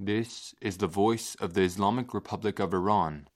This is the voice of the Islamic Republic of Iran.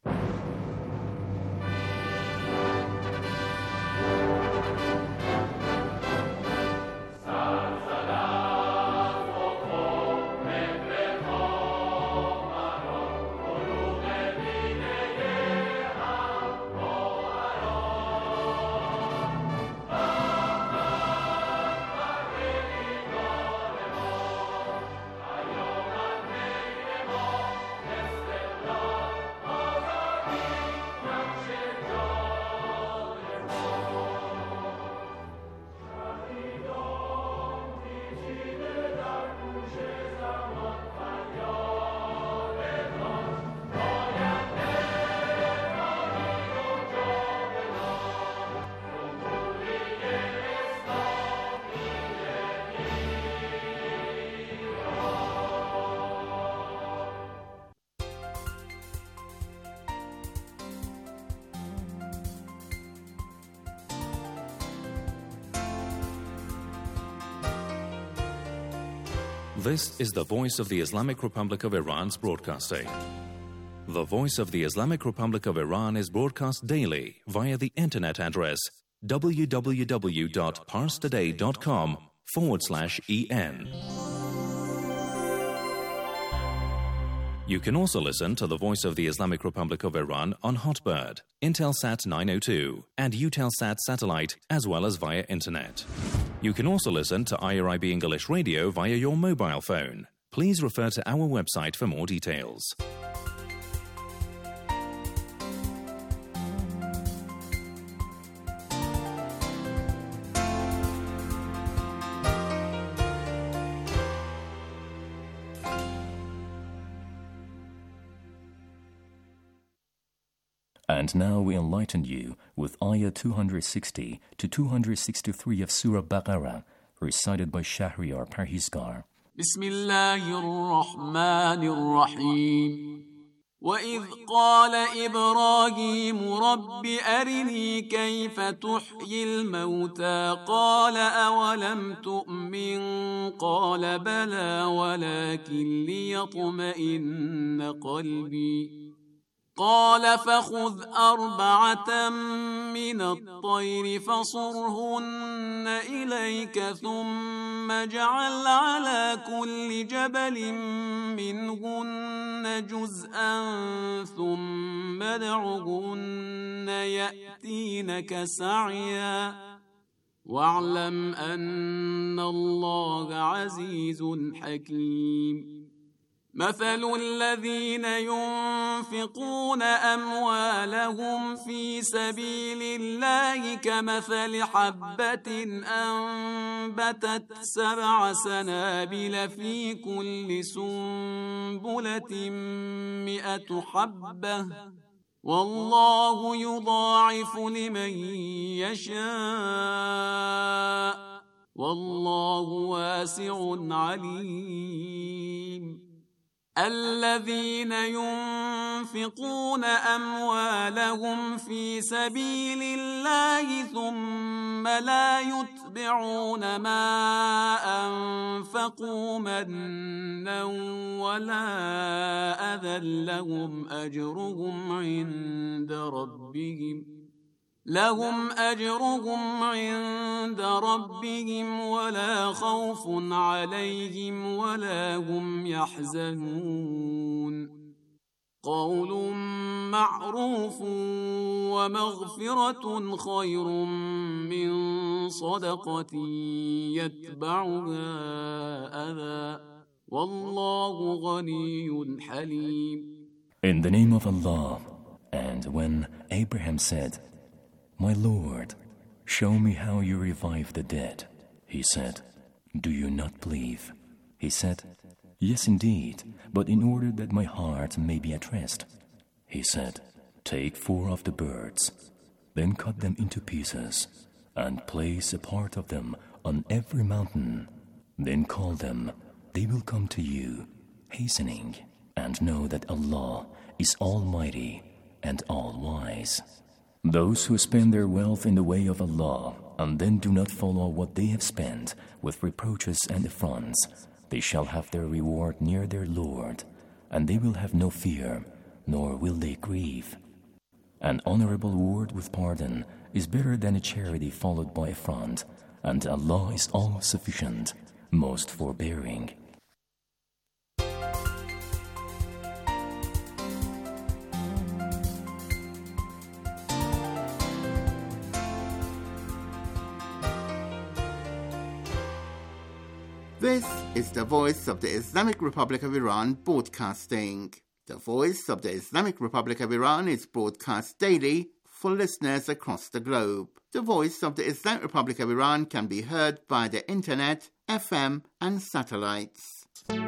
This is the voice of the Islamic Republic of Iran's broadcasting. The voice of the Islamic Republic of Iran is broadcast daily via the internet address www.parstoday.com/en. You can also listen to the voice of the Islamic Republic of Iran on Hotbird, Intelsat 902, and Eutelsat satellite, as well as via internet. You can also listen to IRIB English Radio via your mobile phone. Please refer to our website for more details. And now we enlighten you with Ayah 260 to 263 of Surah Baqarah, recited by Shahriar Parhizgar. Bismillahir-Rahmanir-Rahim. وَإِذْ قَالَ إِبْرَاهِيمُ رَبِّ أَرِنِي كَيْفَ تُحْيِي الْمَوْتَى قَالَ أَوَلَمْ تُؤْمِنْ قَالَ بَلَى وَلَكِنْ لِيَطْمَئِنَّ قَلْبِي قال فخذ أربعة من الطير فصرهن إليك ثم اجعل على كل جبل منهن جزءا ثم ادعهن يأتينك سعيا واعلم أن الله عزيز حكيم مثل الذين ينفقون أموالهم في سبيل الله كمثل حبة أنبتت 7 سنابل في كل سنبلة 100 حبة والله يضاعف لمن يشاء والله واسع عليم الذين ينفقون أموالهم في سبيل الله ثم لا يتبعون ما أنفقوا منا ولا أذى لهم أجرهم عند ربهم ولا خوف عليهم ولا هم يحزنون قول معروف ومغفرة خير من صدقة يتبعها أذى والله غني حليم. In the name of Allah, and when Abraham said, My Lord, show me how you revive the dead. He said, Do you not believe? He said, Yes, indeed, but in order that my heart may be at rest. He said, Take 4 of the birds, then cut them into pieces, and place a part of them on every mountain. Then call them, they will come to you, hastening, and know that Allah is Almighty and All-Wise. Those who spend their wealth in the way of Allah and then do not follow what they have spent with reproaches and affronts, they shall have their reward near their Lord, and they will have no fear, nor will they grieve. An honorable word with pardon is better than a charity followed by affront, and Allah is all-sufficient, most forbearing. This is the Voice of the Islamic Republic of Iran broadcasting. The Voice of the Islamic Republic of Iran is broadcast daily for listeners across the globe. The Voice of the Islamic Republic of Iran can be heard via the internet, FM and satellites.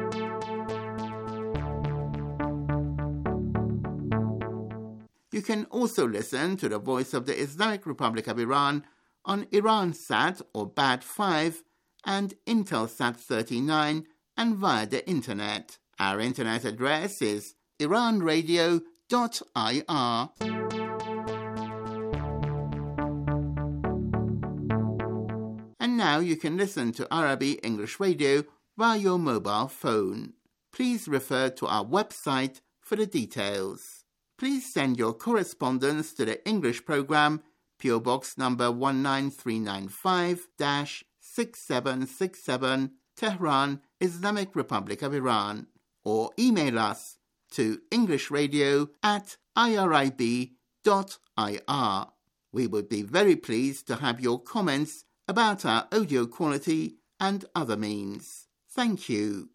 You can also listen to the Voice of the Islamic Republic of Iran on Iransat or BAD5 and Intelsat 39 and via the internet. Our internet address is iranradio.ir. And now you can listen to Arabi English Radio via your mobile phone. Please refer to our website for the details. Please send your correspondence to the English program, PO Box number 19395-6767, Tehran, Islamic Republic of Iran, or email us to englishradio@irib.ir. We would be very pleased to have your comments about our audio quality and other means. Thank you.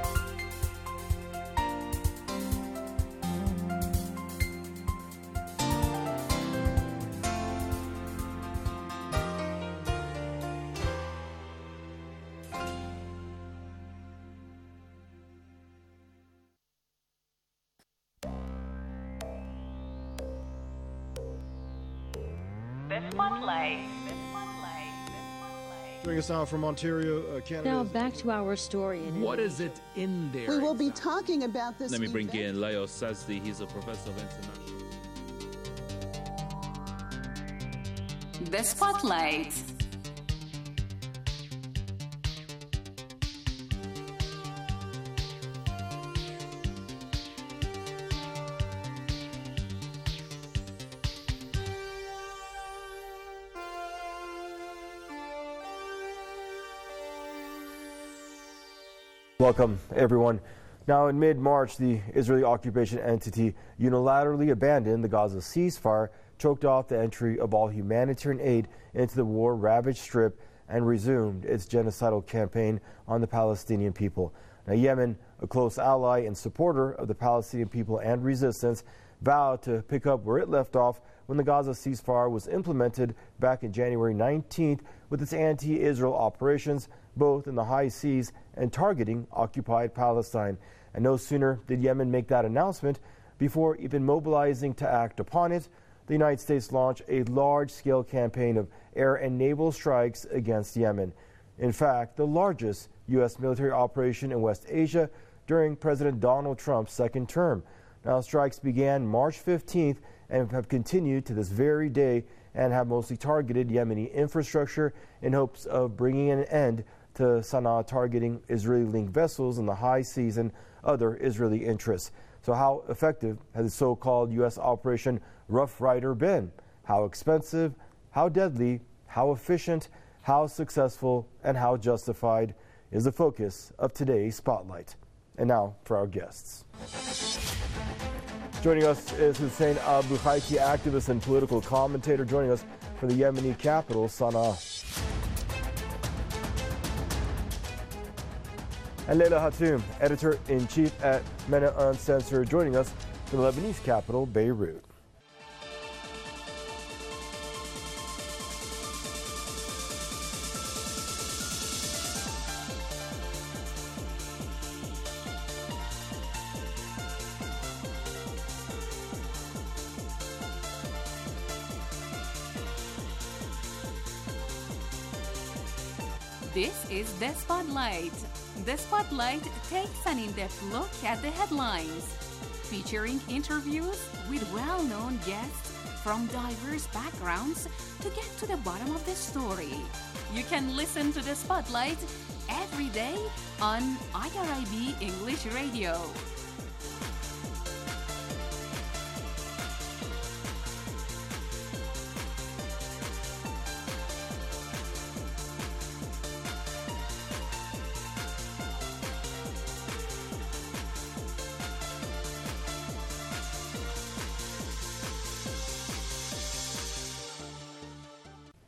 Joining us now from Ontario, Canada. Now back to our story. What is it in there? We will be talking about this. Let me bring in Leo Sazdi. He's a professor of international. The Spotlight. Welcome, everyone. Now, in mid-March, the Israeli occupation entity unilaterally abandoned the Gaza ceasefire, choked off the entry of all humanitarian aid into the war-ravaged Strip, and resumed its genocidal campaign on the Palestinian people. Now, Yemen, a close ally and supporter of the Palestinian people and resistance, vowed to pick up where it left off when the Gaza ceasefire was implemented back in January 19th with its anti-Israel operations, both in the high seas and targeting occupied Palestine. And no sooner did Yemen make that announcement, before even mobilizing to act upon it, the United States launched a large-scale campaign of air and naval strikes against Yemen. In fact, the largest U.S. military operation in West Asia during President Donald Trump's second term. Now, strikes began March 15th and have continued to this very day and have mostly targeted Yemeni infrastructure in hopes of bringing an end to Sana'a targeting Israeli-linked vessels in the high seas and other Israeli interests. So how effective has the so-called U.S. Operation Rough Rider been? How expensive, how deadly, how efficient, how successful, and how justified is the focus of today's Spotlight. And now for our guests. Joining us is Hussein Abu Haiti, activist and political commentator, joining us from the Yemeni capital, Sana'a. And Leila Hatoum, editor-in-chief at MENA Uncensored, joining us from the Lebanese capital, Beirut. This is The Spotlight. The Spotlight takes an in-depth look at the headlines, featuring interviews with well-known guests from diverse backgrounds to get to the bottom of the story. You can listen to The Spotlight every day on IRIB English Radio.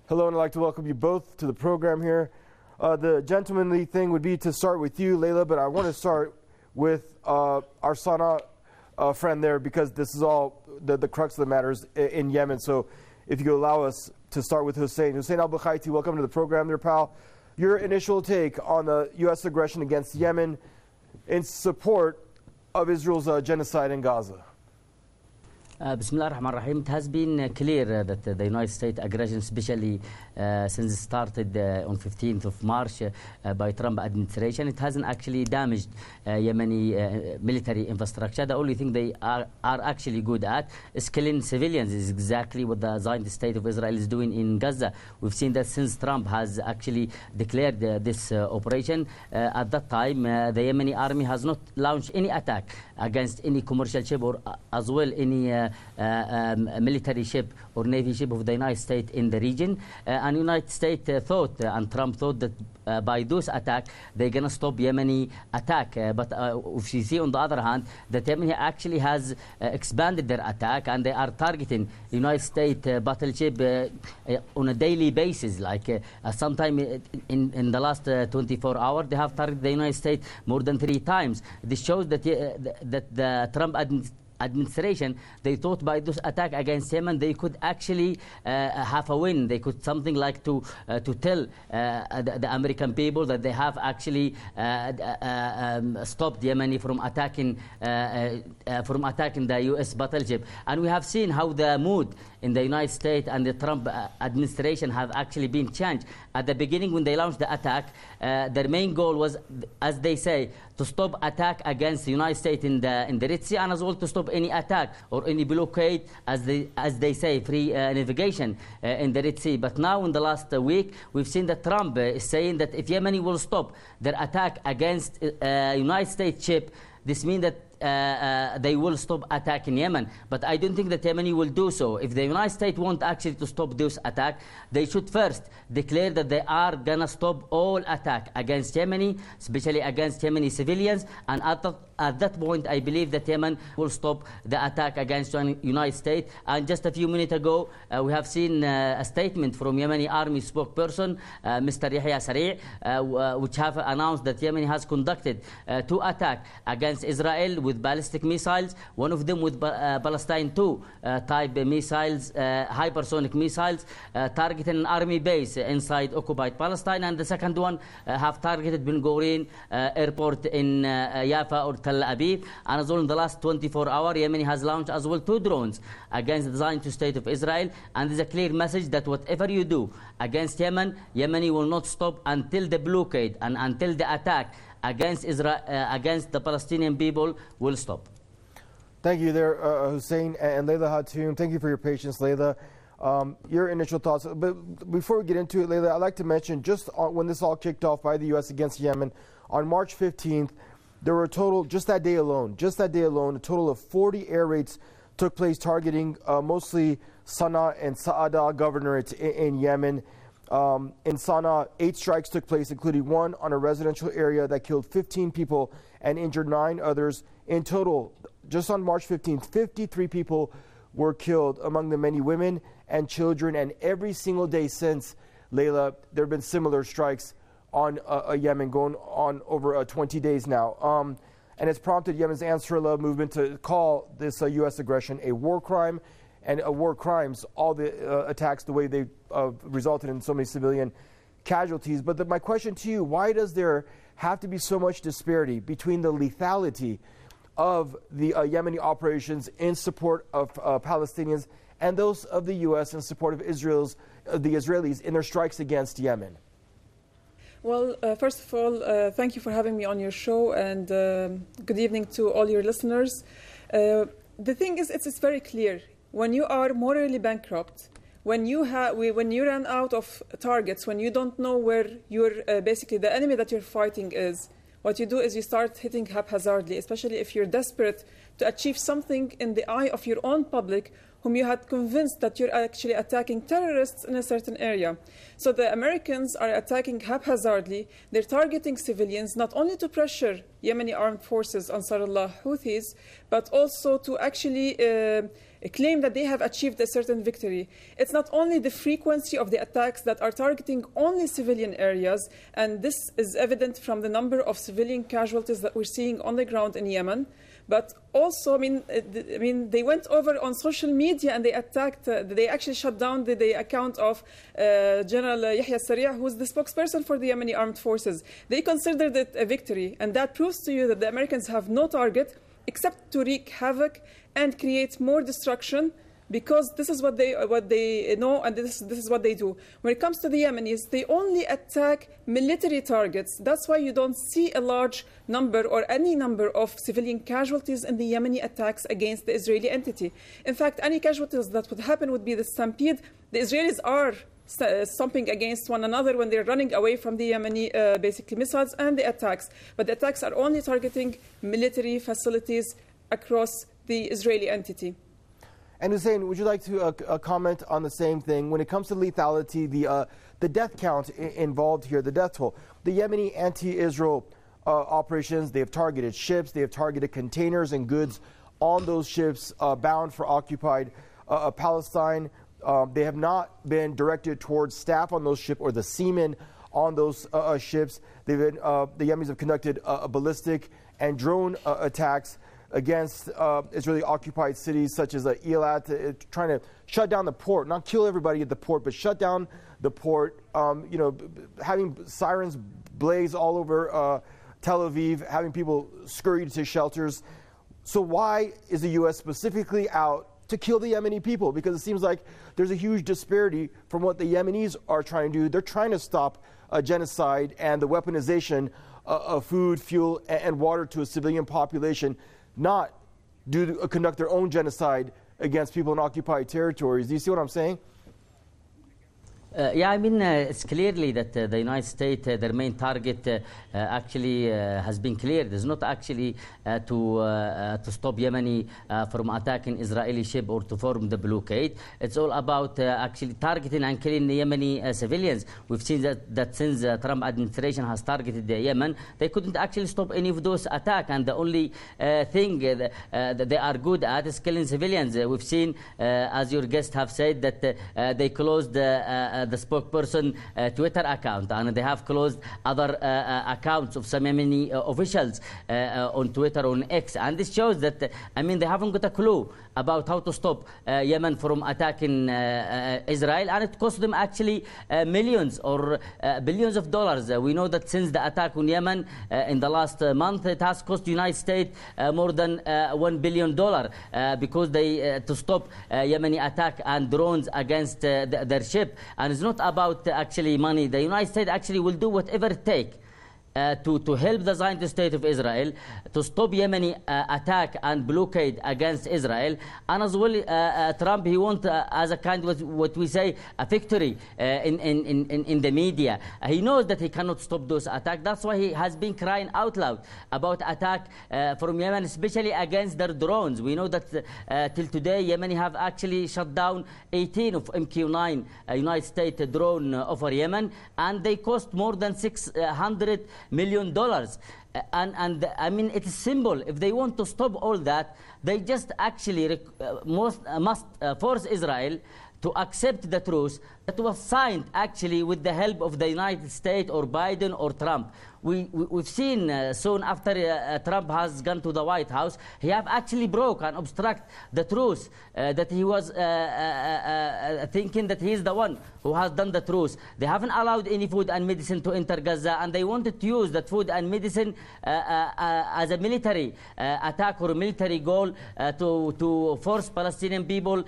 Hello, and I'd like to welcome you both to the program here. The gentlemanly thing would be to start with you, Layla, but I want to start with our Sana'a friend there, because this is all the crux of the matters in Yemen. So if you could allow us to start with Hussein. Hussein Al-Bukhaiti, welcome to the program there, pal. Your initial take on the U.S. aggression against Yemen in support of Israel's genocide in Gaza. Bismillah ar-Rahman ar-Rahim. It has been clear that the United States aggression, especially since it started on 15th of March by Trump administration, it hasn't actually damaged Yemeni military infrastructure. The only thing they are actually good at is killing civilians. Is exactly what the Zionist state of Israel is doing in Gaza. We've seen that since Trump has actually declared this operation. At that time, the Yemeni army has not launched any attack against any commercial ship or as well any military ship or navy ship of the United States in the region. And United States thought, and Trump thought, that by those attacks they're going to stop Yemeni attack. But if you see on the other hand, that Yemeni actually has expanded their attack, and they are targeting United States battleship on a daily basis. Like sometime in the last 24 hours, they have targeted the United States more than 3 times. This shows that that the Trump administration, they thought by this attack against Yemen they could actually have a win. They could something like to tell the American people that they have actually stopped Yemeni from attacking the U.S. battleship. And we have seen how the mood in the United States and the Trump administration have actually been changed. At the beginning, when they launched the attack, their main goal was, as they say, to stop attack against the United States in the Red Sea, and as well to stop any attack or any blockade, as they say, free navigation in the Red Sea. But now in the last week, we've seen that Trump is saying that if Yemeni will stop their attack against United States ship, this means that they will stop attacking Yemen. But I don't think that Yemeni will do so. If the United States want actually to stop this attack, they should first declare that they are going to stop all attack against Yemeni, especially against Yemeni civilians. And at that point, I believe that Yemen will stop the attack against the United States. And just a few minutes ago, we have seen a statement from Yemeni army spokesperson, Mr. Yahya Sari', which have announced that Yemen has conducted 2 attacks against Israel with ballistic missiles, one of them with Palestine 2 type missiles, hypersonic missiles, targeting an army base inside occupied Palestine, and the second one have targeted Ben Gurion airport in Jaffa or Tel Aviv. And as well in the last 24 hours, Yemen has launched as well 2 drones against the Zionist state of Israel, and there's a clear message that whatever you do against Yemen, Yemeni will not stop until the blockade and until the attack against Israel, against the Palestinian people will stop. Thank you there, Hussein and Layla Hatoum. Thank you for your patience, Layla. Your initial thoughts. But before we get into it, Layla, I'd like to mention just when this all kicked off by the U.S. against Yemen, on March 15th, there were a total, just that day alone, a total of 40 air raids took place targeting mostly Sana'a and Sa'ada governorates in Yemen. In Sana'a, 8 strikes took place, including one on a residential area that killed 15 people and injured 9 others. In total, just on March 15th, 53 people were killed, among them many women and children. And every single day since, Layla, there have been similar strikes on Yemen, going on over 20 days now. And it's prompted Yemen's Ansarullah movement to call this U.S. aggression a war crime. And war crimes, all the attacks, the way they resulted in so many civilian casualties. But my question to you, why does there have to be so much disparity between the lethality of the Yemeni operations in support of Palestinians and those of the U.S. in support of the Israelis in their strikes against Yemen? Well, first of all, thank you for having me on your show, and good evening to all your listeners. The thing is, it's very clear. When you are morally bankrupt, when you run out of targets, when you don't know where basically the enemy that you're fighting is, what you do is you start hitting haphazardly, especially if you're desperate to achieve something in the eye of your own public, whom you had convinced that you're actually attacking terrorists in a certain area. So the Americans are attacking haphazardly. They're targeting civilians, not only to pressure Yemeni armed forces, Ansarullah Houthis, but also to actually claim that they have achieved a certain victory. It's not only the frequency of the attacks that are targeting only civilian areas, and this is evident from the number of civilian casualties that we're seeing on the ground in Yemen, but also, I mean, they went over on social media and they attacked, they actually shut down the account of General Yahya Sari', who's the spokesperson for the Yemeni armed forces. They considered it a victory, and that proves to you that the Americans have no target except to wreak havoc and create more destruction, because this is what they know, and this is what they do. When it comes to the Yemenis, they only attack military targets. That's why you don't see a large number or any number of civilian casualties in the Yemeni attacks against the Israeli entity. In fact, any casualties that would happen would be the stampede. The Israelis are stomping against one another when they're running away from the Yemeni basically missiles and the attacks. But the attacks are only targeting military facilities across the Israeli entity. And Hussein, would you like to comment on the same thing? When it comes to lethality, the death count involved here, the death toll, the Yemeni anti-Israel operations, they have targeted ships, they have targeted containers and goods on those ships bound for occupied Palestine. They have not been directed towards staff on those ships or the seamen on those ships. The Yemenis have conducted ballistic and drone attacks against Israeli-occupied cities such as Eilat, trying to shut down the port, not kill everybody at the port, but shut down the port, having sirens blaze all over Tel Aviv, having people scurry to shelters. So why is the U.S. specifically out to kill the Yemeni people? Because it seems like there's a huge disparity from what the Yemenis are trying to do. They're trying to stop genocide and the weaponization of food, fuel, and water to a civilian population, not conduct their own genocide against people in occupied territories. Do you see what I'm saying? Yeah, I mean, it's clearly that the United States, their main target actually has been cleared. It's not actually to stop Yemeni from attacking Israeli ship or to form the blockade. It's all about actually targeting and killing the Yemeni civilians. We've seen that since the Trump administration has targeted Yemen, they couldn't actually stop any of those attacks. And the only thing that they are good at is killing civilians. We've seen, as your guests have said, that they closed the spokesperson Twitter account, and they have closed other accounts of some Yemeni officials on Twitter, on X, and this shows that, I mean, they haven't got a clue about how to stop Yemen from attacking Israel, and it cost them actually millions or billions of dollars. We know that since the attack on Yemen in the last month, it has cost the United States more than $1 billion because they to stop Yemeni attack and drones against their ship. And it's not about actually money. The United States actually will do whatever it takes to help the Zionist state of Israel, to stop Yemeni attack and blockade against Israel. And as well, Trump, he wants as a kind of what we say, a victory in the media. He knows that he cannot stop those attacks. That's why he has been crying out loud about attack from Yemen, especially against their drones. We know that till today, Yemeni have actually shut down 18 of MQ-9 United States drone over Yemen, and they cost more than $600 million. And I mean, it is simple. If they want to stop all that, they just actually must force Israel to accept the truce that was signed actually with the help of the United States or Biden or Trump. We've seen soon after Trump has gone to the White House, he have actually broke and obstruct the truce that he was thinking that he is the one who has done the truce. They haven't allowed any food and medicine to enter Gaza, and they wanted to use that food and medicine as a military attack or a military goal to force Palestinian people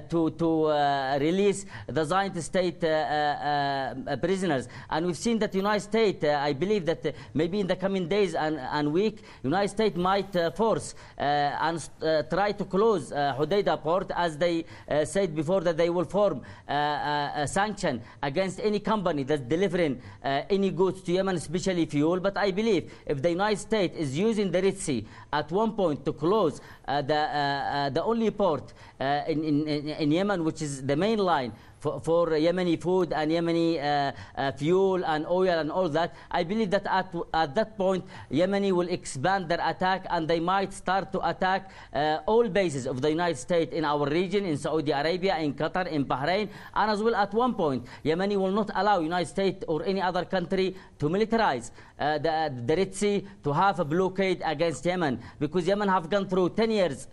to release the Zionist state prisoners. And we've seen that the United States, I believe that maybe in the coming days and week, United States might force and try to close Hodeidah port, as they said before that they will form a sanction against any company that's delivering any goods to Yemen, especially fuel. But I believe if the United States is using the Red Sea at one point to close the only port in Yemen, which is the main line for Yemeni food and Yemeni fuel and oil and all that, I believe that at that point, Yemeni will expand their attack and they might start to attack all bases of the United States in our region, in Saudi Arabia, in Qatar, in Bahrain, and as well at one point, Yemeni will not allow United States or any other country to militarize the Red Sea, to have a blockade against Yemen, because Yemen have gone through 10 years,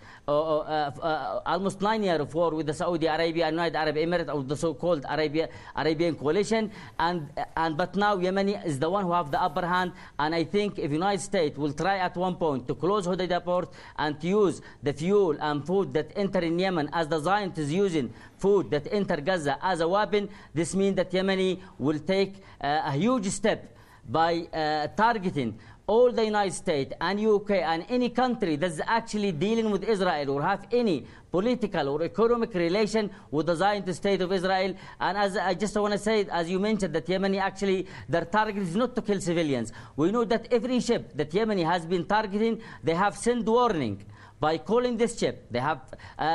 almost 9 years of war with the Saudi Arabia and United Arab Emirates, or the so-called Arabian coalition, but now Yemeni is the one who have the upper hand, and I think if United States will try at one point to close Hodeidah port and to use the fuel and food that enter in Yemen as the Zionist is using food that enter Gaza as a weapon, this means that Yemeni will take a huge step by targeting all the United States and UK and any country that's actually dealing with Israel or have any political or economic relation with the Zionist state of Israel. And as I just want to say, as you mentioned, that Yemeni actually, their target is not to kill civilians. We know that every ship that Yemeni has been targeting, they have sent warning. By calling this ship, they have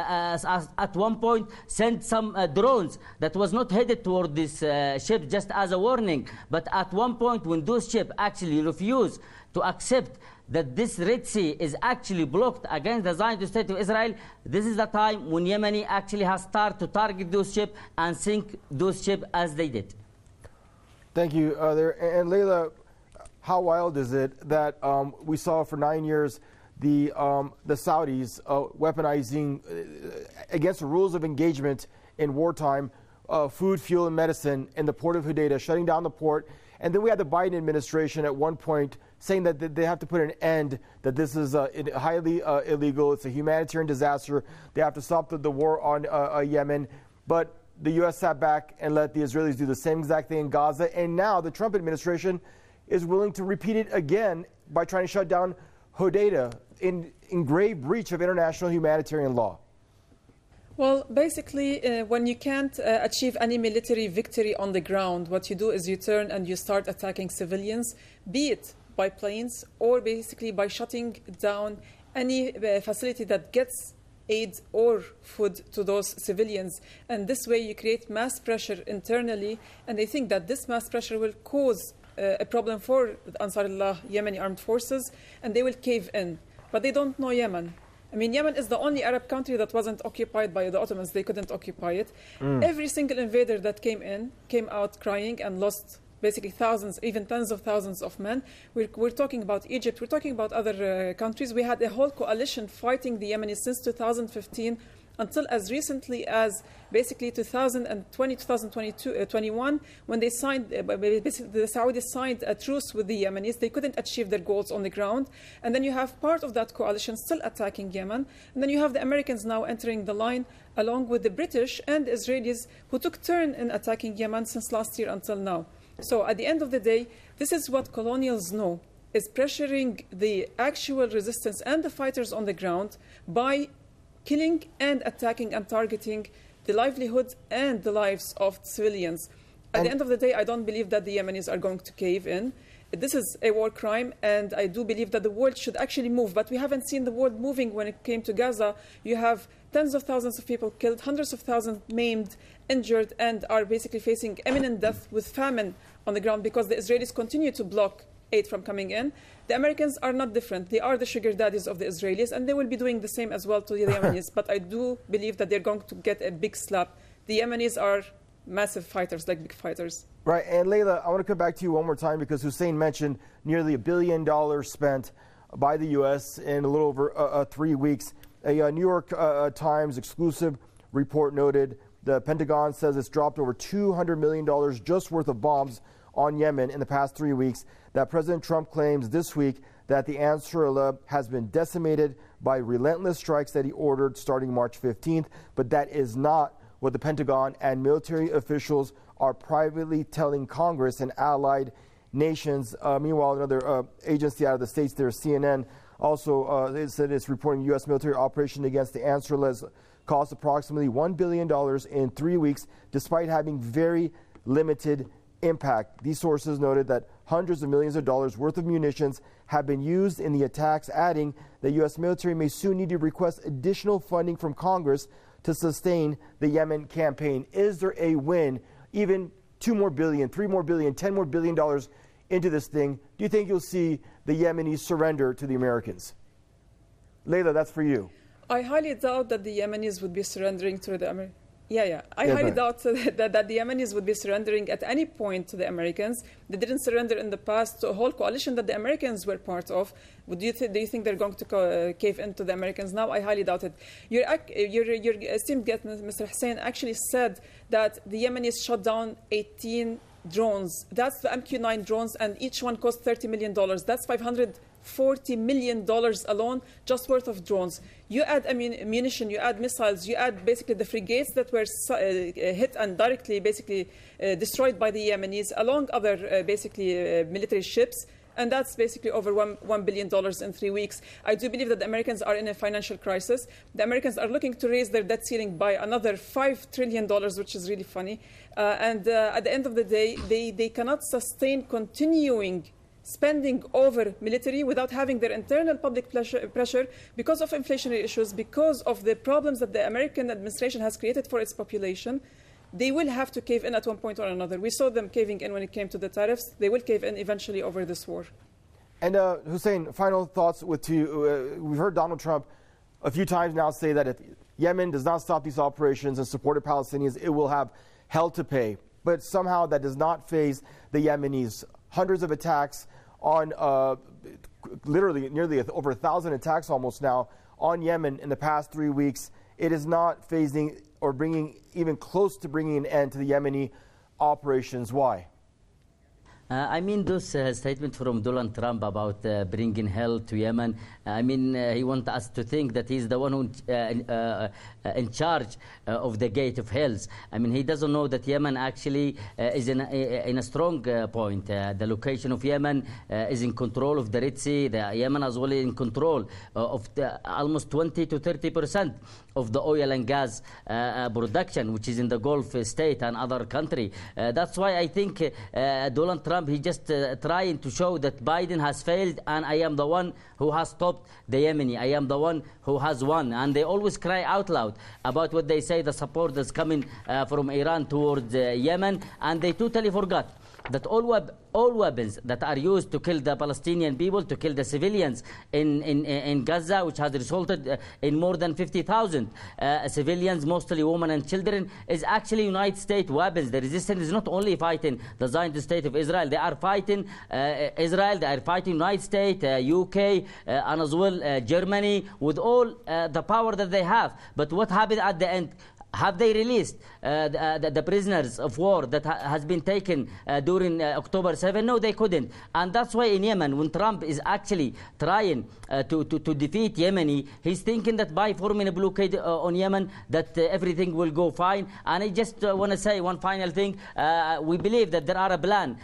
at one point sent some drones that was not headed toward this ship just as a warning. But at one point, when those ships actually refuse to accept that this Red Sea is actually blocked against the Zionist state of Israel, this is the time when Yemeni actually has started to target those ships and sink those ships as they did. Thank you. And Layla, how wild is it that we saw for 9 years the Saudis weaponizing against the rules of engagement in wartime, food, fuel, and medicine in the port of Hodeidah, shutting down the port. And then we had the Biden administration at one point saying that they have to put an end, that this is highly illegal, it's a humanitarian disaster, they have to stop the war on Yemen. But the U.S. sat back and let the Israelis do the same exact thing in Gaza. And now the Trump administration is willing to repeat it again by trying to shut down Hodeidah in grave breach of international humanitarian law. Well, basically, when you can't achieve any military victory on the ground, what you do is you turn and you start attacking civilians, be it by planes or basically by shutting down any facility that gets aid or food to those civilians. And this way you create mass pressure internally, and I think that this mass pressure will cause a problem for Ansarullah Yemeni armed forces, and they will cave in. But they don't know Yemen. I mean, Yemen is the only Arab country that wasn't occupied by the Ottomans. They couldn't occupy it. Every single invader that came out crying and lost basically thousands, even tens of thousands of men. We're talking about Egypt. We're talking about other countries. We had a whole coalition fighting the Yemenis since 2015 until as recently as basically 2020, 2021, when they signed, basically the Saudis signed a truce with the Yemenis. They couldn't achieve their goals on the ground. And then you have part of that coalition still attacking Yemen. And then you have the Americans now entering the line, along with the British and Israelis, who took turn in attacking Yemen since last year until now. So at the end of the day, this is what colonials know, is pressuring the actual resistance and the fighters on the ground by killing and attacking and targeting the livelihoods and the lives of civilians. At the end of the day, I don't believe that the Yemenis are going to cave in. This is a war crime, and I do believe that the world should actually move. But we haven't seen the world moving when it came to Gaza. You have tens of thousands of people killed, hundreds of thousands maimed, injured, and are basically facing imminent death with famine on the ground because the Israelis continue to block aid from coming in. The Americans are not different. They are the sugar daddies of the Israelis, and they will be doing the same as well to the Yemenis. But I do believe that they're going to get a big slap. The Yemenis are massive fighters, like big fighters. Right, and Layla, I want to come back to you one more time because Hussein mentioned nearly $1 billion spent by the U.S. in a little over 3 weeks. A New York Times exclusive report noted the Pentagon says it's dropped over $200 million just worth of bombs on Yemen in the past 3 weeks. That President Trump claims this week that the Ansarullah has been decimated by relentless strikes that he ordered starting March 15th, but that is not what the Pentagon and military officials are privately telling Congress and allied nations. Meanwhile, another agency out of the States there, CNN, also it said it's reporting U.S. military operation against the Ansarullah has cost approximately $1 billion in 3 weeks, despite having very limited impact. These sources noted that hundreds of millions of dollars worth of munitions have been used in the attacks, adding that U.S. military may soon need to request additional funding from Congress to sustain the Yemen campaign? Is there a win, even $2 more billion, $3 more billion, $10 more billion into this thing? Do you think you'll see the Yemenis surrender to the Americans? Layla, that's for you. I highly doubt that the Yemenis would be surrendering to the Americans. I highly doubt that the Yemenis would be surrendering at any point to the Americans. They didn't surrender in the past to a whole coalition that the Americans were part of. Do you think they're going to cave into the Americans now? I highly doubt it. Your esteemed guest, Mr. Hussein, actually said that the Yemenis shot down 18 drones. That's the MQ-9 drones, and each one cost $30 million. That's $540 million alone, just worth of drones. You add ammunition, you add missiles, you add basically the frigates that were hit and directly basically destroyed by the Yemenis, along other military ships. And that's basically over $1 billion in 3 weeks. I do believe that the Americans are in a financial crisis. The Americans are looking to raise their debt ceiling by another $5 trillion, which is really funny. And at the end of the day, they cannot sustain continuing spending over military without having their internal public pressure because of inflationary issues, because of the problems that the American administration has created for its population. They will have to cave in at one point or another. We saw them caving in when it came to the tariffs. They will cave in eventually over this war. And Hussein, final thoughts with you. We've heard Donald Trump a few times now say that if Yemen does not stop these operations and support the Palestinians, it will have hell to pay. But somehow that does not faze the Yemenis. Hundreds of attacks on literally nearly over 1,000 attacks almost now on Yemen in the past 3 weeks. It is not phasing or bringing even close to bringing an end to the Yemeni operations. Why? Those statements from Donald Trump about bringing hell to Yemen, he wants us to think that he's the one who in charge of the gate of hells. He doesn't know that Yemen actually is in a strong point. The location of Yemen is in control of the Red Sea. Yemen as well is in control of almost 20 to 30% of the oil and gas production, which is in the Gulf state and other country. That's why I think Donald Trump, he just trying to show that Biden has failed and I am the one who has stopped the Yemeni. I am the one who has won. And they always cry out loud about what they say, the support that's coming from Iran towards Yemen, and they totally forgot that all weapons that are used to kill the Palestinian people, to kill the civilians in Gaza, which has resulted in more than 50,000 civilians, mostly women and children, is actually United States weapons. The resistance is not only fighting the Zionist state of Israel. They are fighting Israel, they are fighting United States, UK, and as well Germany, with all the power that they have. But what happened at the end? Have they released the prisoners of war that has been taken during October 7? No, they couldn't. And that's why in Yemen, when Trump is actually trying to defeat Yemeni, he's thinking that by forming a blockade on Yemen, that everything will go fine. And I just want to say one final thing. We believe that there are a plan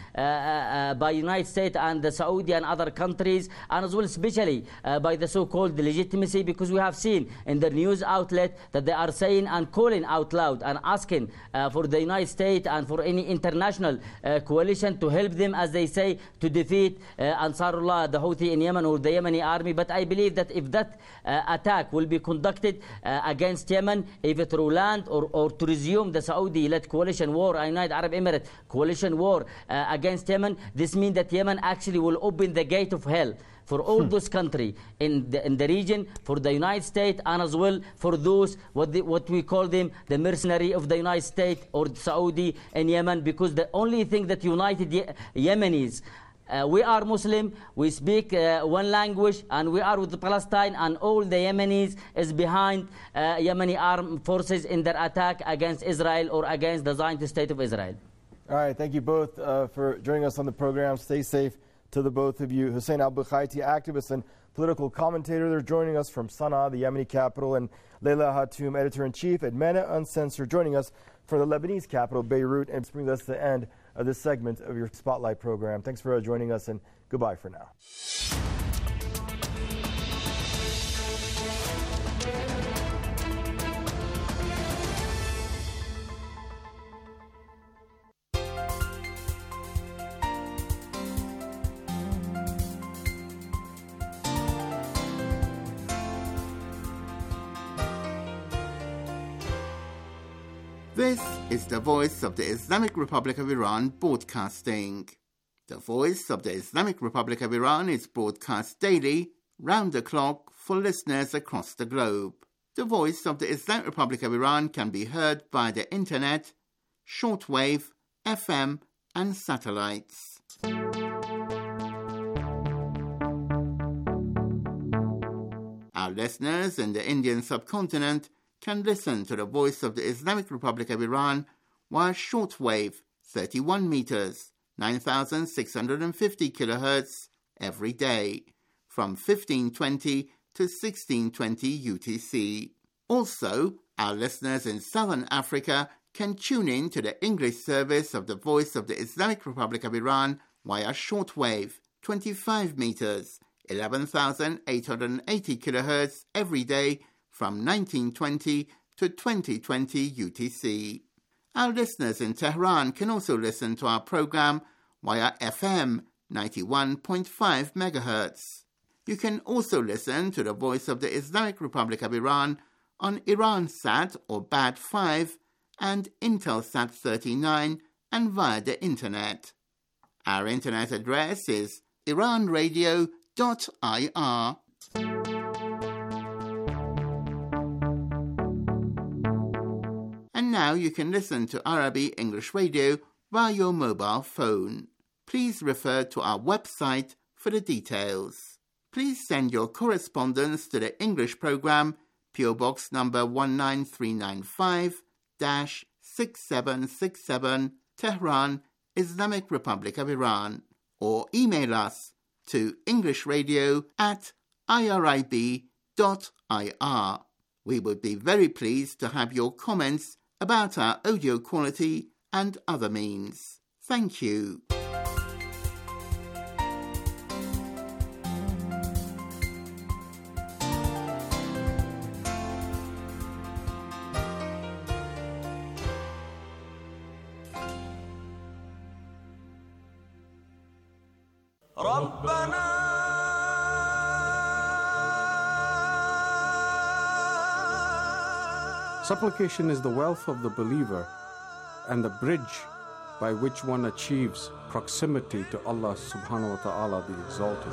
by United States and the Saudi and other countries, and as well especially by the so-called legitimacy, because we have seen in the news outlet that they are saying and calling out loud and asking for the United States and for any international coalition to help them, as they say, to defeat Ansarullah, the Houthi in Yemen, or the Yemeni army. But I believe that if that attack will be conducted against Yemen, either through land or to resume the Saudi-led coalition war, United Arab Emirates coalition war against Yemen, this means that Yemen actually will open the gate of hell for all those countries in the region, for the United States, and as well for those, what we call them, the mercenary of the United States or Saudi in Yemen, because the only thing that united Yemenis, we are Muslim, we speak one language, and we are with Palestine, and all the Yemenis is behind Yemeni armed forces in their attack against Israel or against the Zionist state of Israel. All right, thank you both for joining us on the program. Stay safe to the both of you. Hussein al-Bukhaiti, activist and political commentator. They're joining us from Sana'a, the Yemeni capital, and Layla Hatoum, editor-in-chief at MENA Uncensored, joining us for the Lebanese capital, Beirut. And this brings us to the end of this segment of your Spotlight program. Thanks for joining us, and goodbye for now. This is the Voice of the Islamic Republic of Iran broadcasting. The Voice of the Islamic Republic of Iran is broadcast daily, round the clock, for listeners across the globe. The Voice of the Islamic Republic of Iran can be heard by the internet, shortwave, FM, and satellites. Our listeners in the Indian subcontinent can listen to the Voice of the Islamic Republic of Iran via shortwave 31 meters, 9,650 kilohertz every day, from 1520 to 1620 UTC. Also, our listeners in Southern Africa can tune in to the English service of the Voice of the Islamic Republic of Iran via shortwave 25 meters, 11,880 kilohertz every day, from 1920 to 2020 UTC. Our listeners in Tehran can also listen to our program via FM 91.5 MHz. You can also listen to the Voice of the Islamic Republic of Iran on Iransat or BAD 5 and Intelsat 39 and via the internet. Our internet address is iranradio.ir. And now you can listen to Arabi English Radio via your mobile phone. Please refer to our website for the details. Please send your correspondence to the English program, PO Box number 19395-6767, Tehran, Islamic Republic of Iran, or email us to englishradio@irib.ir. We would be very pleased to have your comments about our audio quality and other means. Thank you. Supplication is the wealth of the believer and the bridge by which one achieves proximity to Allah subhanahu wa ta'ala the Exalted.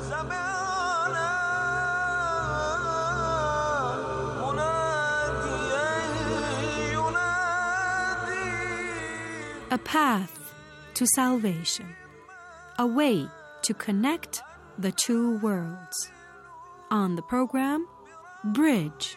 A path to salvation, a way to connect the two worlds. On the program, Bridge.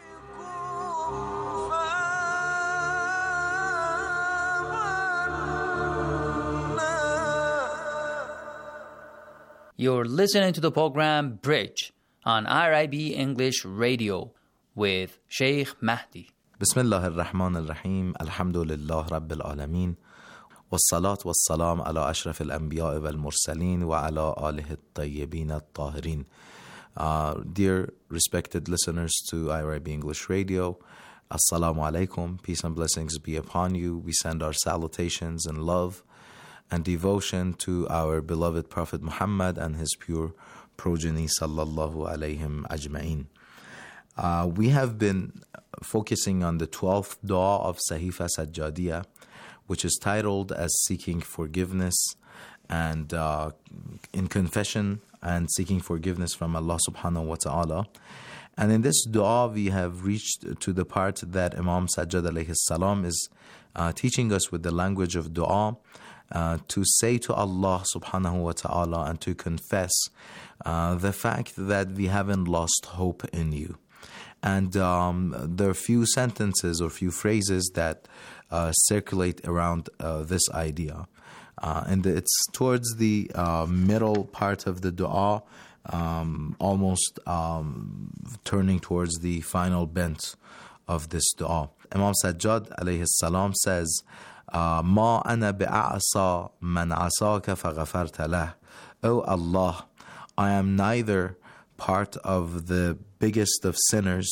You're listening to the program Bridge on RIB English Radio with Sheikh Mahdi. Bismillah ar-Rahman ar-Rahim. Alhamdulillah Rabbil Alameen. والصلاة والسلام على أشرف الأنبياء والمرسلين وعلى آله الطيبين الطاهرين. Dear respected listeners to IRIB English Radio, Assalamu alaikum, peace and blessings be upon you. We send our salutations and love and devotion to our beloved Prophet Muhammad and his pure progeny sallallahu alayhim ajma'in. We have been focusing on the 12th dua of Sahifa Sajjadiyah, which is titled as Seeking Forgiveness and in confession and seeking forgiveness from Allah subhanahu wa ta'ala. And in this dua, we have reached to the part that Imam Sajjad alayhi salam is teaching us with the language of dua to say to Allah subhanahu wa ta'ala and to confess the fact that we haven't lost hope in you. And there are few sentences or few phrases that circulate around this idea. And it's towards the middle part of the dua, almost turning towards the final bent of this dua. Imam Sajjad alayhi salam says, ما أنا بأعصى من عصاك فغفرت له. O Allah, I am neither part of the biggest of sinners.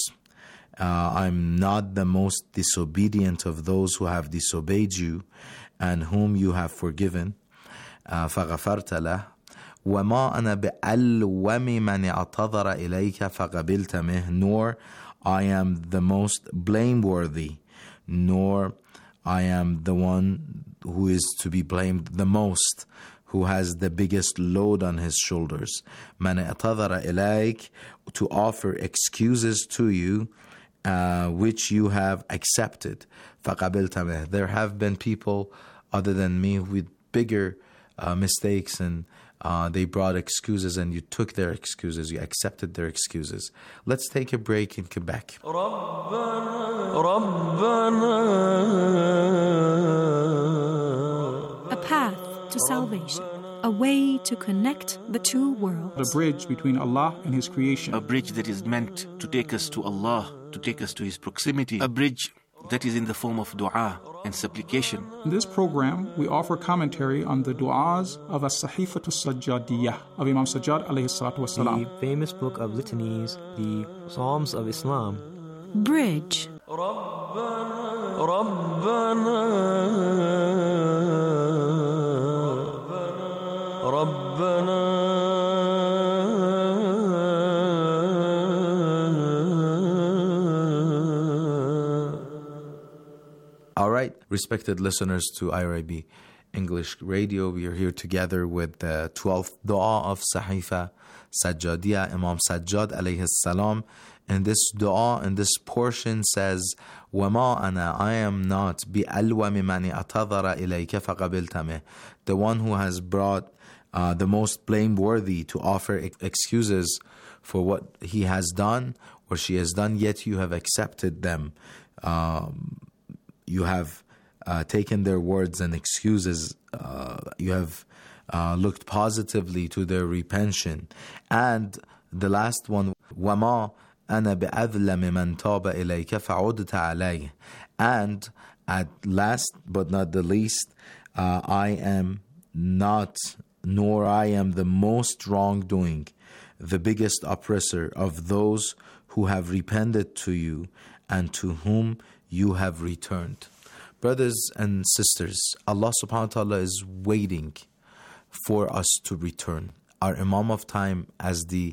I'm not the most disobedient of those who have disobeyed you and whom you have forgiven. فغفرت له. وما أنا بألوم من اعتذر إليك فقبلت منه. Nor I am the most blameworthy, nor I am the one who is to be blamed the most, who has the biggest load on his shoulders. Man i'tadhara ilayk, to offer excuses to you, which you have accepted. فَقَبِلْتَ مِنْهُ. There have been people other than me with bigger mistakes, and they brought excuses, and you took their excuses, you accepted their excuses. Let's take a break and come back. A path to salvation, a way to connect the two worlds. The bridge between Allah and His creation. A bridge that is meant to take us to Allah, to take us to His proximity. A bridge that is in the form of dua and supplication. In this program, we offer commentary on the du'as of As-Sahifatu Sajjadiyah of Imam Sajjad alayhi salatu wasalam. The famous book of litanies, the Psalms of Islam. Bridge. All right, respected listeners to IRIB English Radio, we are here together with the 12th dua of Sahifa Sajjadiyah, Imam Sajjad alayhi salam. And this dua, in this portion says, وَمَا أَنَا, I am not بِأَلْوَمِ مَنِ أَتَذَرَ إِلَيْكَ فَقَبِلْتَ مِهِ, the one who has brought the most blameworthy to offer excuses for what he has done or she has done, yet you have accepted them. You have taken their words and excuses. You have looked positively to their repention. And the last one, وَمَا أَنَا بِأَذْلَمِ مَنْ تَابَ إِلَيْكَ فَعُدْتَ عَلَيْهِ. And at last but not the least, I am not, nor I am the most wrongdoing, the biggest oppressor of those who have repented to you and to whom you have returned. Brothers and sisters, Allah subhanahu wa ta'ala is waiting for us to return. Our Imam of time, as the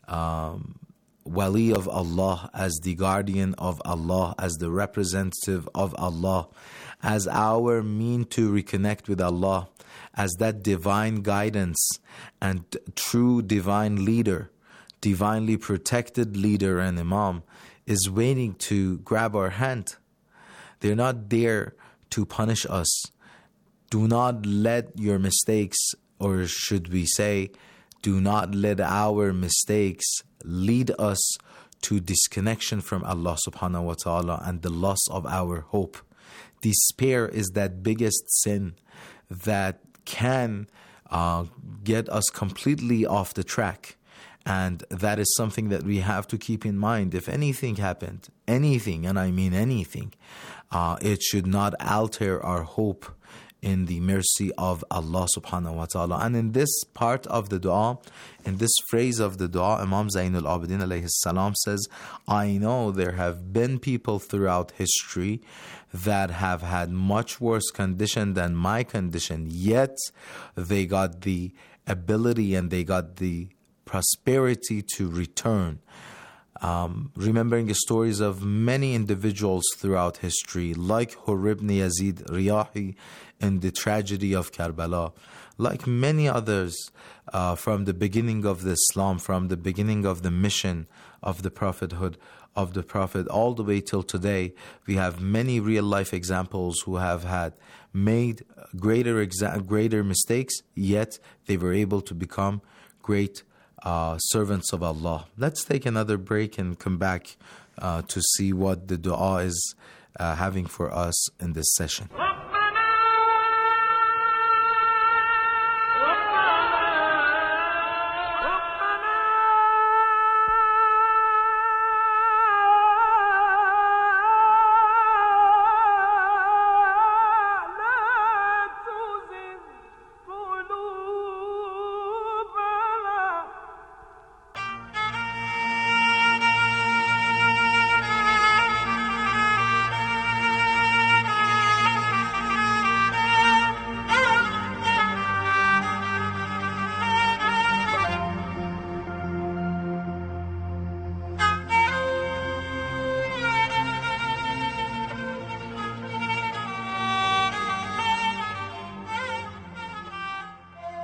Wali of Allah, as the guardian of Allah, as the representative of Allah, as our mean to reconnect with Allah, as that divine guidance and true divine leader, divinely protected leader and Imam, is waiting to grab our hand. They're not there to punish us. Do not let your mistakes, or should we say, do not let our mistakes lead us to disconnection from Allah subhanahu wa ta'ala and the loss of our hope. Despair is that biggest sin that can get us completely off the track. And that is something that we have to keep in mind. If anything happened, anything, and I mean anything, it should not alter our hope in the mercy of Allah subhanahu wa ta'ala. And in this part of the dua, in this phrase of the dua, Imam Zainul Abidin alayhi salam says, I know there have been people throughout history that have had much worse condition than my condition, yet they got the ability and they got the prosperity to return. Remembering the stories of many individuals throughout history, like Hurr ibn Yazid Riyahi in the tragedy of Karbala, like many others from the beginning of the Islam, from the beginning of the mission of the prophethood of the Prophet, all the way till today. We have many real-life examples who have had made greater mistakes, yet they were able to become great servants of Allah. Let's take another break and come back to see what the dua is having for us in this session.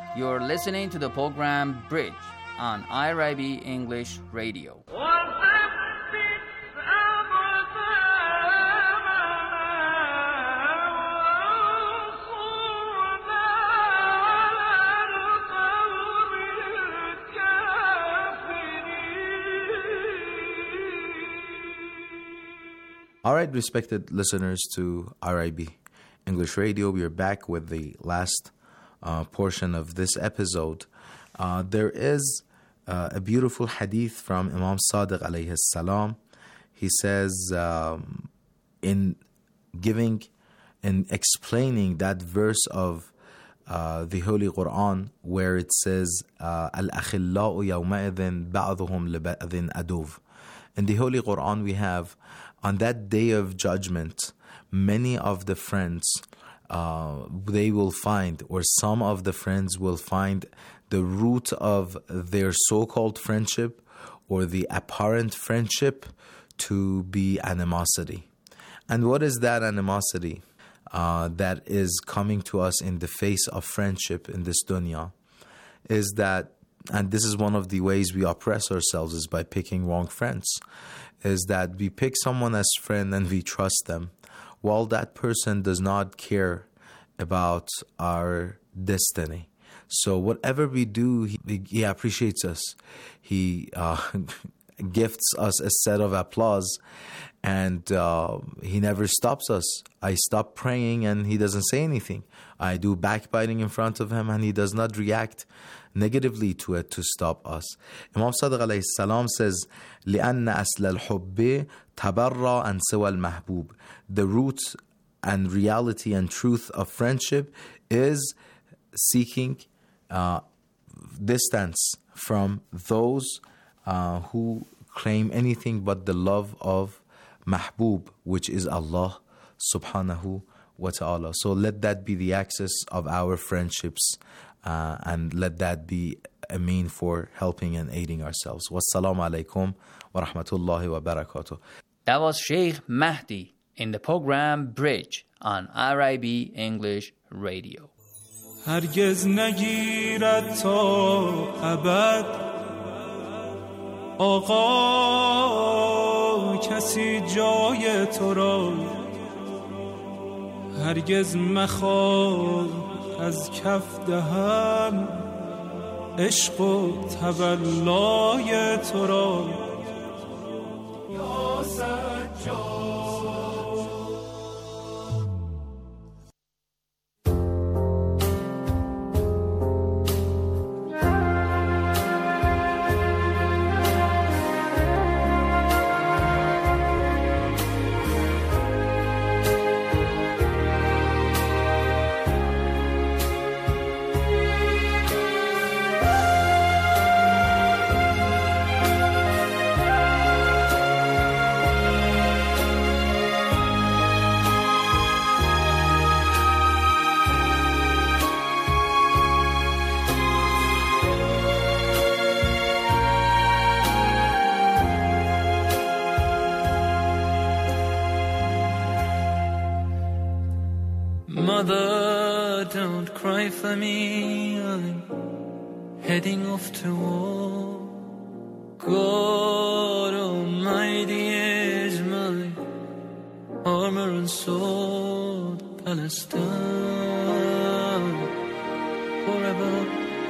You're listening to the program Bridge on IRIB English Radio. All right, respected listeners to RIB English Radio, we are back with the last portion of this episode. There is a beautiful hadith from Imam Sadiq alayhi salam. He says, in explaining that verse of the Holy Quran where it says, Al-akhillau yawma'idhin ba'dhuhum liba'dhin aduv. In the Holy Quran we have, on that day of judgment, many of the friends, they will find, or some of the friends will find the root of their so-called friendship or the apparent friendship to be animosity. And what is that animosity that is coming to us in the face of friendship in this dunya? Is that, and this is one of the ways we oppress ourselves, is by picking wrong friends, is that we pick someone as friend and we trust them, while that person does not care about our destiny. So whatever we do, he appreciates us. He gifts us a set of applause, and he never stops us. I stop praying and he doesn't say anything. I do backbiting in front of him and he does not react negatively to it to stop us. Imam Sadiq alayhi salam says, لِأَنَّ أَسْلَ الْحُبِّ تَبَرَّى عَنْ سِوَى الْمَحْبُوبِ. The root and reality and truth of friendship is seeking distance from those who claim anything but the love of Mahbub, which is Allah subhanahu wa ta'ala. So let that be the axis of our friendships, and let that be a mean for helping and aiding ourselves. Wassalamu alaikum wa rahmatullahi wa barakatuh. That was Sheikh Mahdi in the program Bridge on RIB English Radio. هرگز نگیرد تا ابد آقا کسی جای تو را هرگز مخواه از کف دهم عشق و تولای تو را یا سجاد. Mother, don't cry for me, I'm heading off to war. God Almighty is my armor and sword. Palestine, forever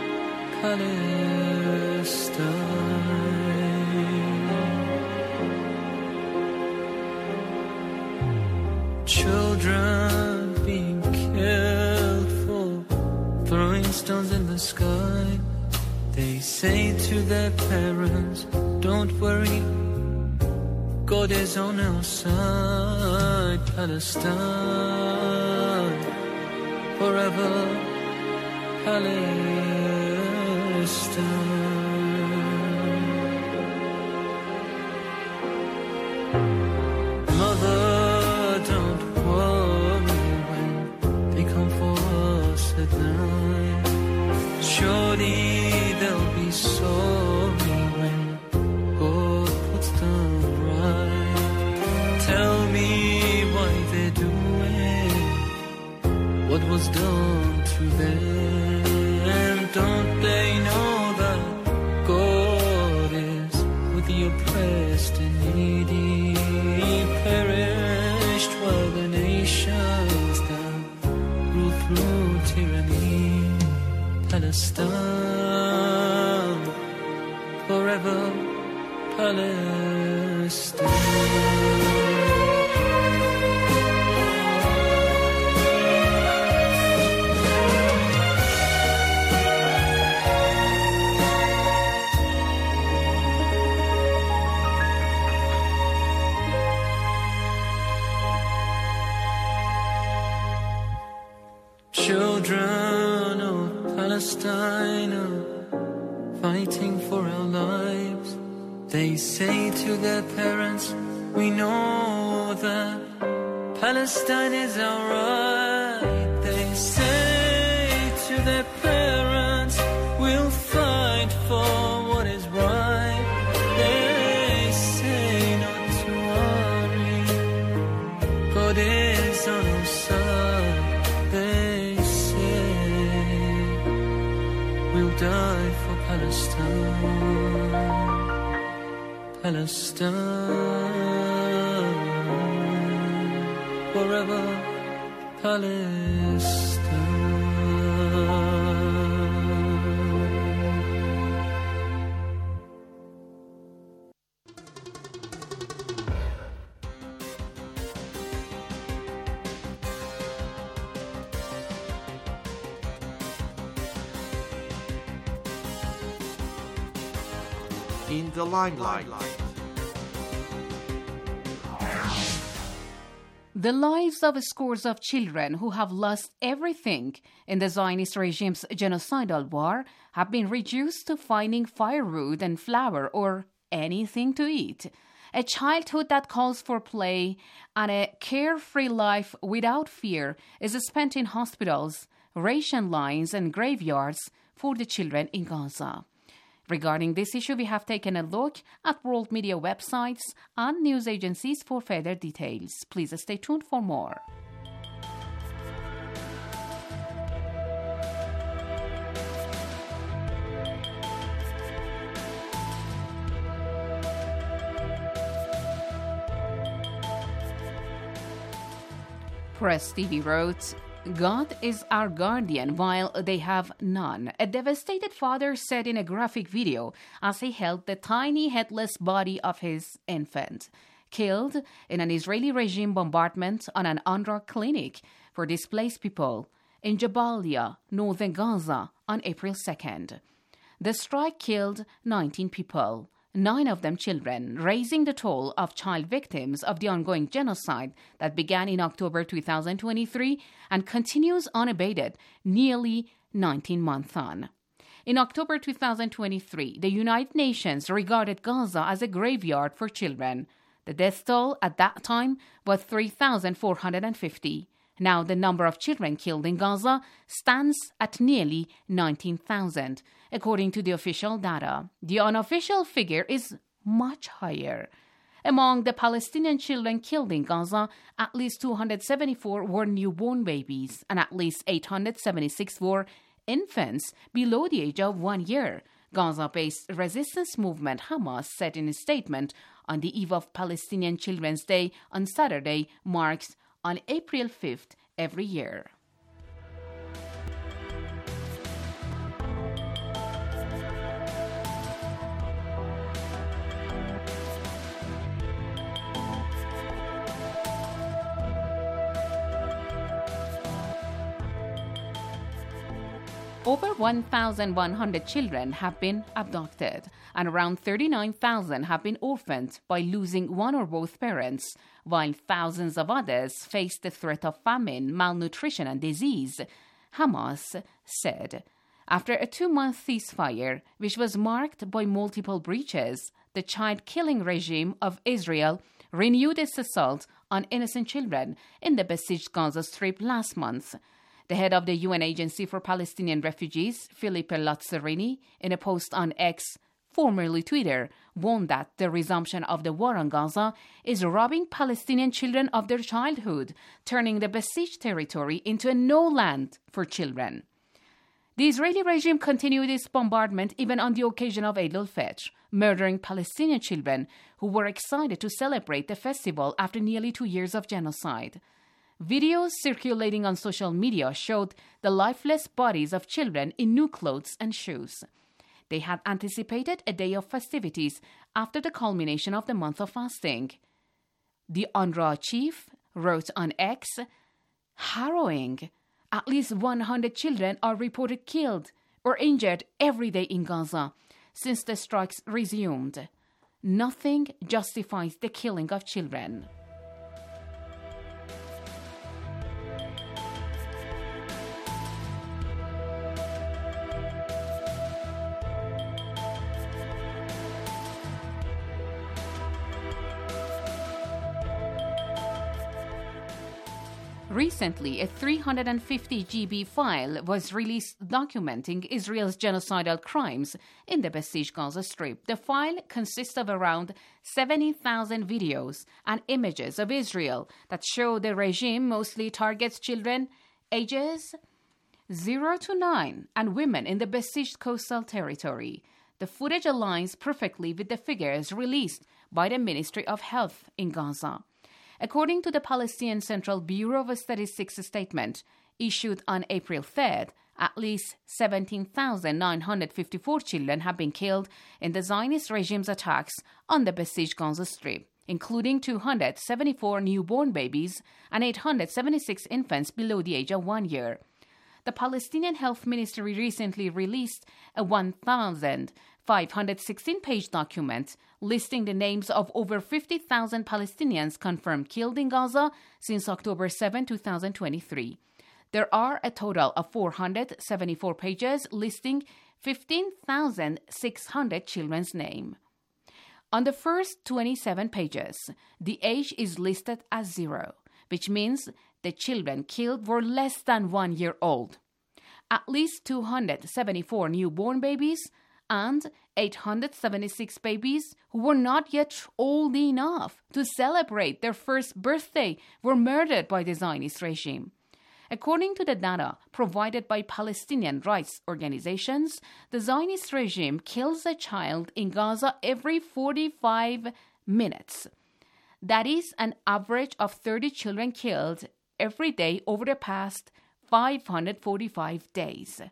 Palestine. Children being killed for throwing stones in the sky. They say to their parents, don't worry, God is on our side. Palestine, forever Palestine. Mother, don't worry when they come for us at night. Surely they'll be sorry when God puts them right. Tell me why they're doing what was done to them. don't they know that God is with the oppressed and needy? Perished while the nations that rule through tyranny. Palestine, forever Palestine. Children of Palestine are fighting for our lives. They say to their parents, we know that Palestine is our right. They say to their parents, we'll fight for what is right. They say not to worry, God is on our side. Die for Palestine, Palestine, forever Palestine. In the limelight. The lives of scores of children who have lost everything in the Zionist regime's genocidal war have been reduced to finding firewood and flour or anything to eat. A childhood that calls for play and a carefree life without fear is spent in hospitals, ration lines, and graveyards for the children in Gaza. Regarding this issue, we have taken a look at world media websites and news agencies for further details. Please stay tuned for more. Press TV wrote, God is our guardian while they have none, a devastated father said in a graphic video as he held the tiny headless body of his infant, killed in an Israeli regime bombardment on an UNRWA clinic for displaced people in Jabalia, northern Gaza, on April 2nd. The strike killed 19 people, 9 of them children, raising the toll of child victims of the ongoing genocide that began in October 2023 and continues unabated nearly 19 months on. In October 2023, the United Nations regarded Gaza as a graveyard for children. The death toll at that time was 3,450. Now the number of children killed in Gaza stands at nearly 19,000. According to the official data, the unofficial figure is much higher. Among the Palestinian children killed in Gaza, at least 274 were newborn babies and at least 876 were infants below the age of 1 year. Gaza-based resistance movement Hamas said in a statement on the eve of Palestinian Children's Day on Saturday marks on April 5th every year. Over 1,100 children have been abducted, and around 39,000 have been orphaned by losing one or both parents, while thousands of others face the threat of famine, malnutrition, and disease, Hamas said. After a 2-month ceasefire, which was marked by multiple breaches, the child-killing regime of Israel renewed its assault on innocent children in the besieged Gaza Strip last month. The head of the UN Agency for Palestinian Refugees, Filippo Lazzarini, in a post on X, formerly Twitter, warned that the resumption of the war on Gaza is robbing Palestinian children of their childhood, turning the besieged territory into a no land for children. The Israeli regime continued its bombardment even on the occasion of Eid al-Fitr, murdering Palestinian children who were excited to celebrate the festival after nearly 2 years of genocide. Videos circulating on social media showed the lifeless bodies of children in new clothes and shoes. They had anticipated a day of festivities after the culmination of the month of fasting. The UNRWA chief wrote on X, "Harrowing. At least 100 children are reported killed or injured every day in Gaza since the strikes resumed. Nothing justifies the killing of children." Recently, a 350 GB file was released documenting Israel's genocidal crimes in the besieged Gaza Strip. The file consists of around 70,000 videos and images of Israel that show the regime mostly targets children ages 0 to 9 and women in the besieged coastal territory. The footage aligns perfectly with the figures released by the Ministry of Health in Gaza. According to the Palestinian Central Bureau of Statistics statement issued on April 3rd, at least 17,954 children have been killed in the Zionist regime's attacks on the besieged Gaza Strip, including 274 newborn babies and 876 infants below the age of 1 year. The Palestinian Health Ministry recently released a 1,516-page document listing the names of over 50,000 Palestinians confirmed killed in Gaza since October 7, 2023. There are a total of 474 pages listing 15,600 children's names. On the first 27 pages, the age is listed as 0, which means the children killed were less than 1 year old. At least 274 newborn babies and 876 babies who were not yet old enough to celebrate their first birthday were murdered by the Zionist regime. According to the data provided by Palestinian rights organizations, the Zionist regime kills a child in Gaza every 45 minutes. That is an average of 30 children killed every day over the past 545 days.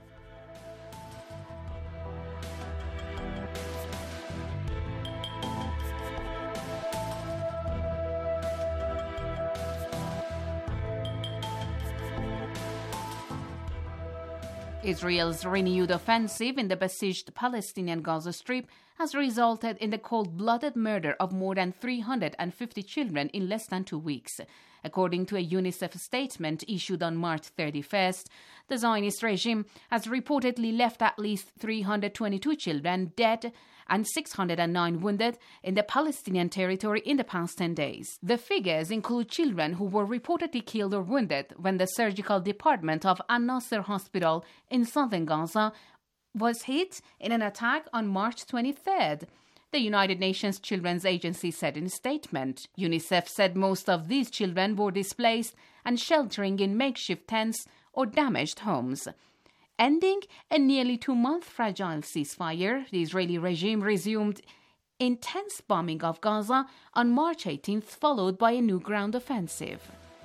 Israel's renewed offensive in the besieged Palestinian Gaza Strip has resulted in the cold-blooded murder of more than 350 children in less than 2 weeks. According to a UNICEF statement issued on March 31st, the Zionist regime has reportedly left at least 322 children dead and 609 wounded in the Palestinian territory in the past 10 days. The figures include children who were reportedly killed or wounded when the surgical department of Al-Nasser Hospital in southern Gaza was hit in an attack on March 23rd. The United Nations Children's Agency said in a statement. UNICEF said most of these children were displaced and sheltering in makeshift tents or damaged homes. Ending a nearly 2-month fragile ceasefire, the Israeli regime resumed intense bombing of Gaza on March 18th, followed by a new ground offensive.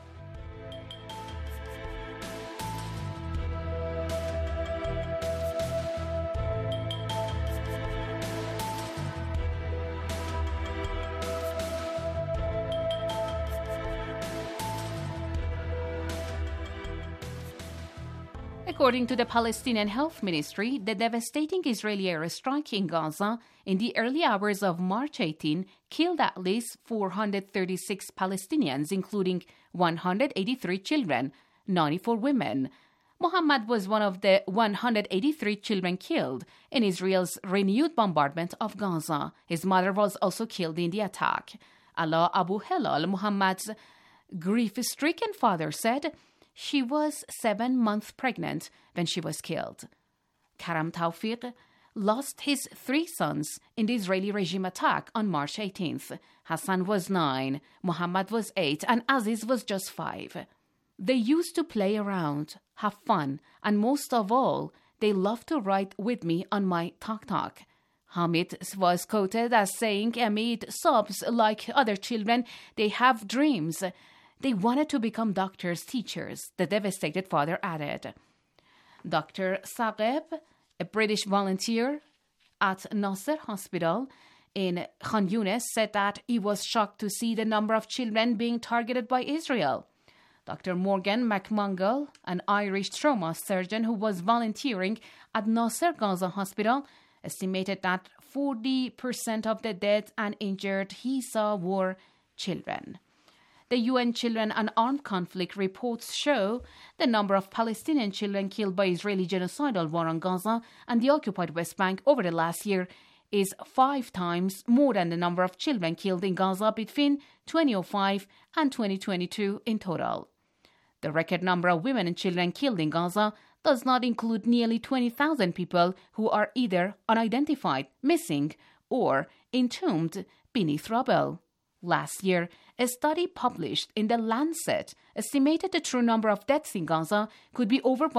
According to the Palestinian Health Ministry, the devastating Israeli airstrike in Gaza in the early hours of March 18 killed at least 436 Palestinians, including 183 children, 94 women. Muhammad was one of the 183 children killed in Israel's renewed bombardment of Gaza. His mother was also killed in the attack. Ala Abu Hilal, Muhammad's grief-stricken father, said she was 7 months pregnant when she was killed. Karam Tawfiq lost his 3 sons in the Israeli regime attack on March 18th. Hassan was 9, Muhammad was 8, and Aziz was just 5. They used to play around, have fun, and most of all, they loved to ride with me on my tuk-tuk. Hamid was quoted as saying, amid sobs like other children, they have dreams. They wanted to become doctors, teachers, the devastated father added. Dr. Saqib, a British volunteer at Nasser Hospital in Khan Yunis, said that he was shocked to see the number of children being targeted by Israel. Dr. Morgan McMonagall, an Irish trauma surgeon who was volunteering at Nasser Gaza Hospital, estimated that 40% of the dead and injured he saw were children. The UN Children and Armed Conflict reports show the number of Palestinian children killed by Israeli genocidal war on Gaza and the occupied West Bank over the last year is 5 times more than the number of children killed in Gaza between 2005 and 2022 in total. The record number of women and children killed in Gaza does not include nearly 20,000 people who are either unidentified, missing, or entombed beneath rubble. Last year, a study published in The Lancet estimated the true number of deaths in Gaza could be over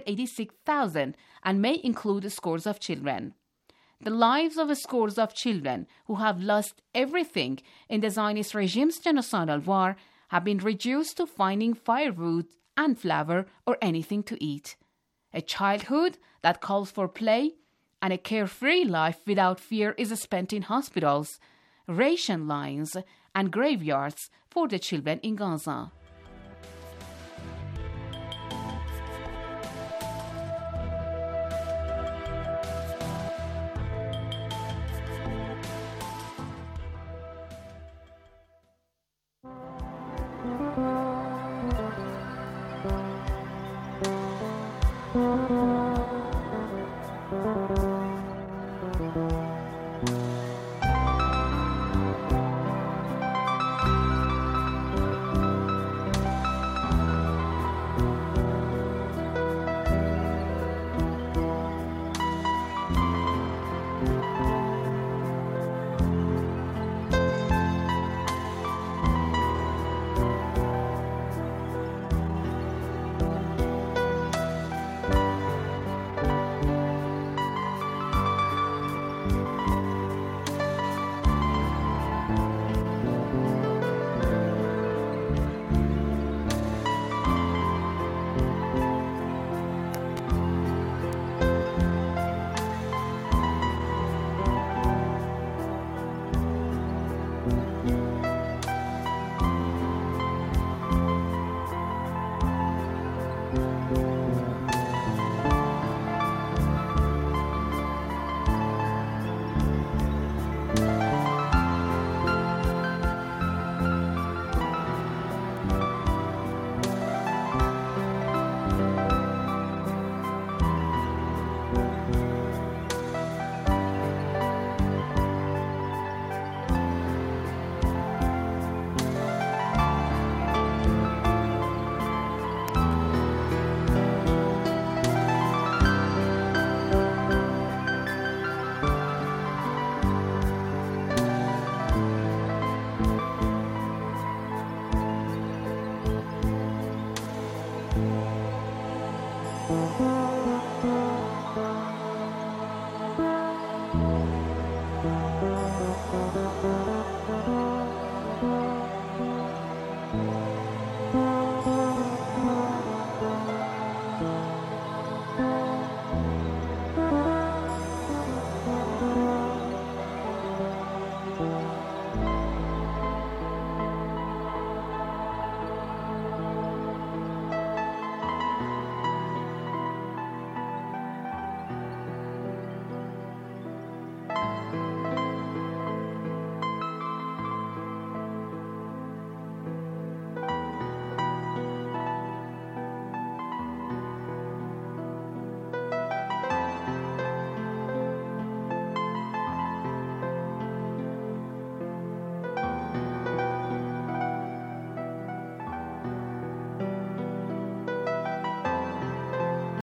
186,000 and may include scores of children. The lives of scores of children who have lost everything in the Zionist regime's genocidal war have been reduced to finding firewood and flour or anything to eat. A childhood that calls for play and a carefree life without fear is spent in hospitals, ration lines, and graveyards for the children in Gaza. Thank you.